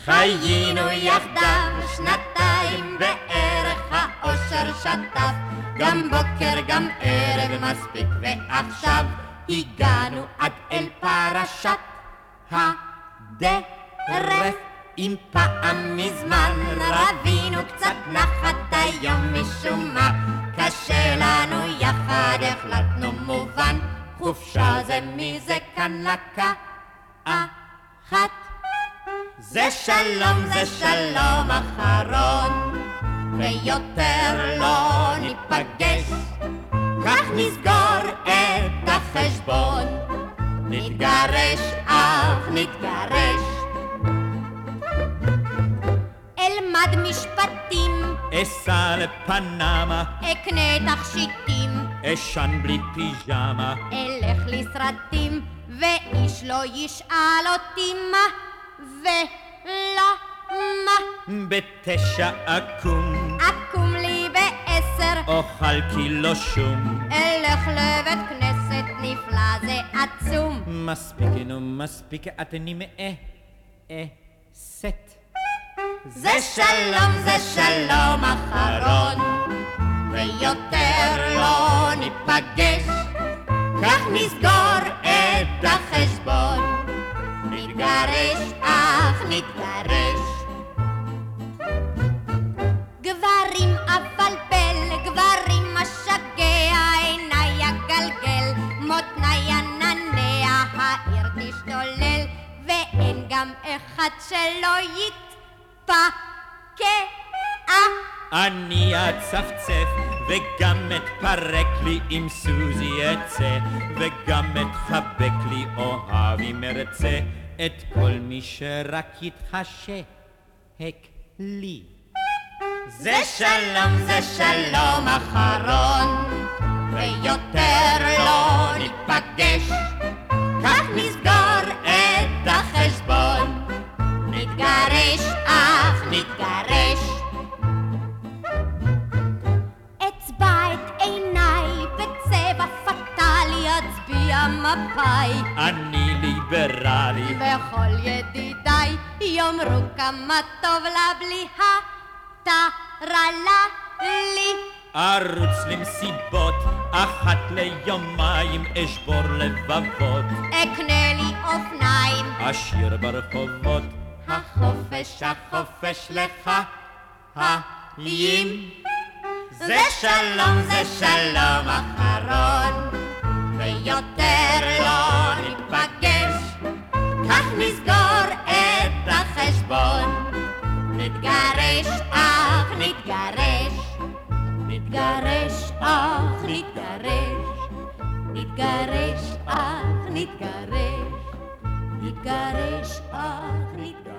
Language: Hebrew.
חיינו יחדיו שנתיים בערך האושר שטף, גם בוקר גם ערב מספיק, ועכשיו הגענו עד אל פרשת הדרך. אם פעם מזמן רבינו קצת נחת, היום משום מה קשה לנו יחד, החלטנו מובן, חופשה זה מי זה כאן לקחת. זה שלום אחרון, ויותר לא ניפגש, כך נסגור את החשבון, נתגרש אך נתגרש. אלמד משפטים, אסע לפנמה, אקנה תכשיטים, אשן בלי פיג'מה, אלך לסרטים, ואיש לא ישאל אותי מה ולמה. בתשע אקום, אקום לי ב10, אוכל קילו שום, אלך לבית כנסת נפלא זה עצום. מספיק מספיק את נמאסת. זה שלום אחרון, ויותר לא ניפגש, כך נסגור את החשבון, נתגרש אך נתגרש. גברים אבלבל, גברים משגע, עיניי אגלגל, מותניי עננע, העיר תשתולל, ואין גם אחד שלא יתפקע. אני אצפצף וגם אתפרק לי אם סוזי יצא, וגם אתחבק לי אוהב אם ארצה, את כל מי שרק יתחשק לי. זה שלום אחרון, ויותר לא ניפגש, כך נסגור את החשבון, נתגרש אך נתגרש. אצבע את עיניי בצבע פטלי, אצביע מפאי, אני ליברלי, וכל ידידיי יאמרו כמה טוב לה בלי הטרלה לי. ארוץ למסיבות, אחת ליומיים אשבור לבבות, אקנה לי אופניים, אשיר ברחובות, החופש לחיים. זה שלום אחרון, ויותר לא ניפגש, כך נסגור את החשבון, נתגרש אך נתגרש, נתגרש אך נתגרש, נתגרש אך נתגרש, נתגרש אך נתגרש.